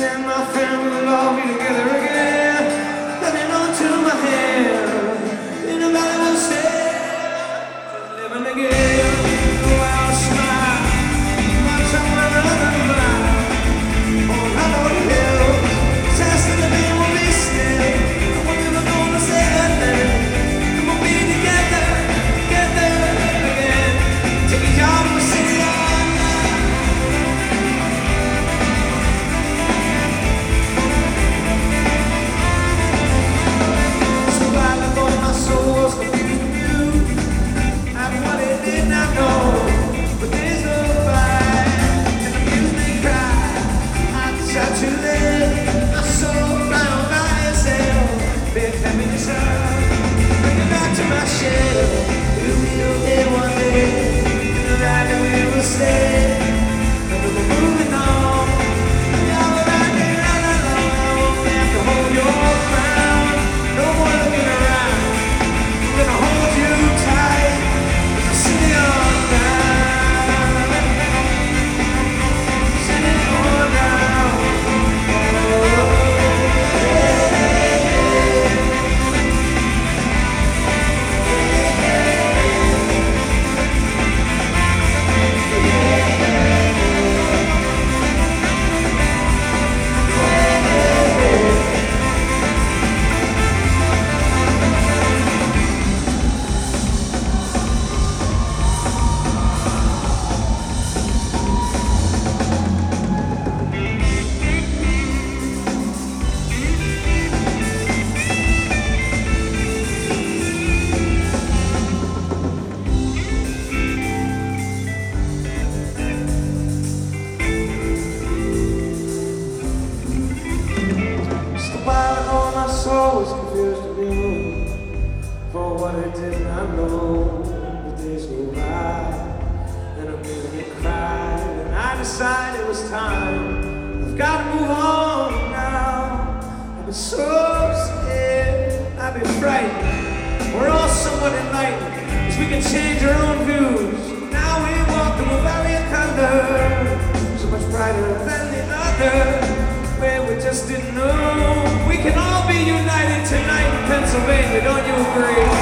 then my friend will all be together again, hanging on to my hand. In a valley we'll stay, living again. Oh, I'll smile, watch out where another mile. On Hollow Hill, test of the day will be still. And we're never gonna say that then. And we'll be together, together again. Take a job in the city all night. So I left all my soul was confused with you. And what it did not know, but there's no fight. And the music cried, I tried to live my soul round by itself. Big happiness up, bring it back to my shell. We'll be okay one day, in the ride that we will stay. And we're moving on. Yeah, we're riding right along. I won't have to hold your crown. No more looking around. I'm gonna hold you tight as I sing on down. Sing on down. Just a while ago my soul was confused with you. For what it did not know, the days go by, and I'm hearing it cry, and I decided it was time. I've got to move on now. I've been so scared, I've been frightened. We're all somewhat enlightened, as we can change our own views. Now we walk through a valley of thunder, so much brighter than the other, where we just didn't know. We can all be united tonight in Pennsylvania, don't you agree?